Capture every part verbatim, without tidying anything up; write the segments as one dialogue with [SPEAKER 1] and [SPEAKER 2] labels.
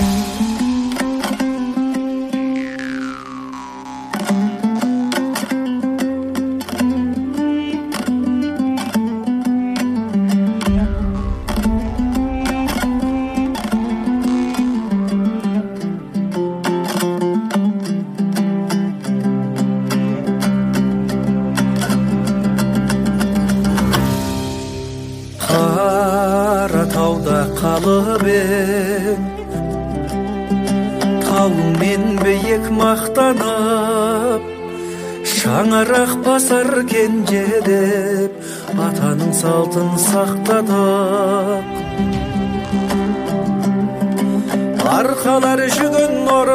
[SPEAKER 1] қалып ең таумен биік мақтанып шаңырақ басар кенже деп атаның салтын сақтадық. Арқалар жүгін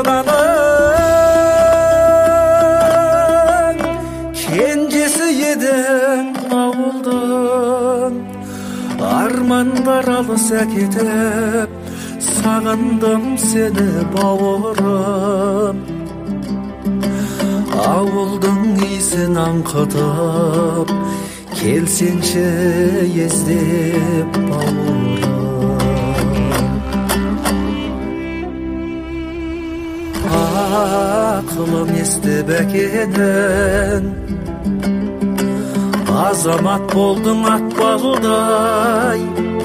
[SPEAKER 1] орданың кенжесі едің ауылдың. Армандар алыс әкетіп сағындым сені бауырым. Ауылдың исін аңқытып келсеңші ездеп бауырым. Ақылым естіп әкедің азамат болдың атпалдай.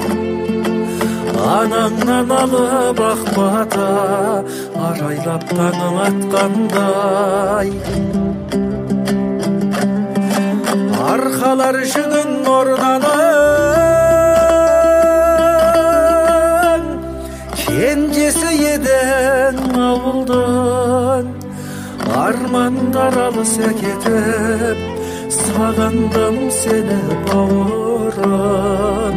[SPEAKER 1] Анаңнан алып ақ бата арайлап таңың атқандай. Арқалар жүгін орданың кенжесі едің ауылдың. Армандар алыс әкетіп сағындым сені бауырым.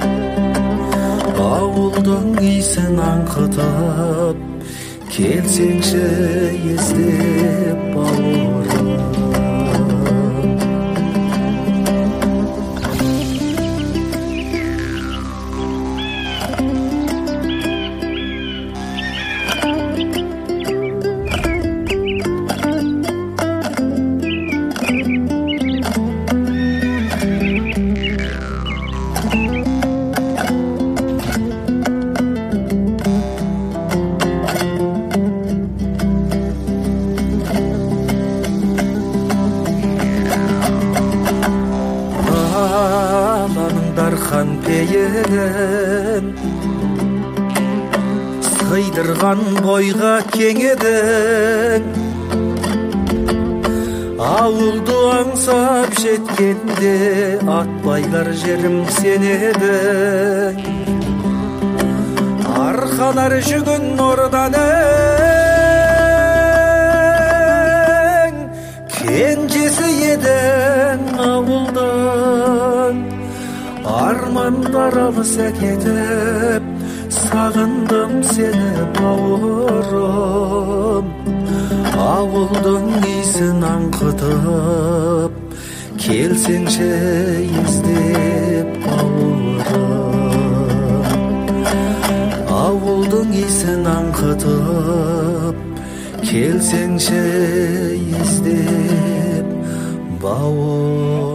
[SPEAKER 1] Ауылдың исін аңқытып келсеңші ездеп бауырым. Дархан пейілін сыйдырған бойға кеңедің. Ауылды аңсап жеткенде атбайлар жерім сенедің. Арқалар жүгін орданың кенжесі едің ауылдың. Армандар алыс әкетіп сағындым сені бауырым. Ауылдың исін аңқытып келсеңші ездеп бауырым. Ауылдың исін аңқытып келсеңші ездеп бауырым.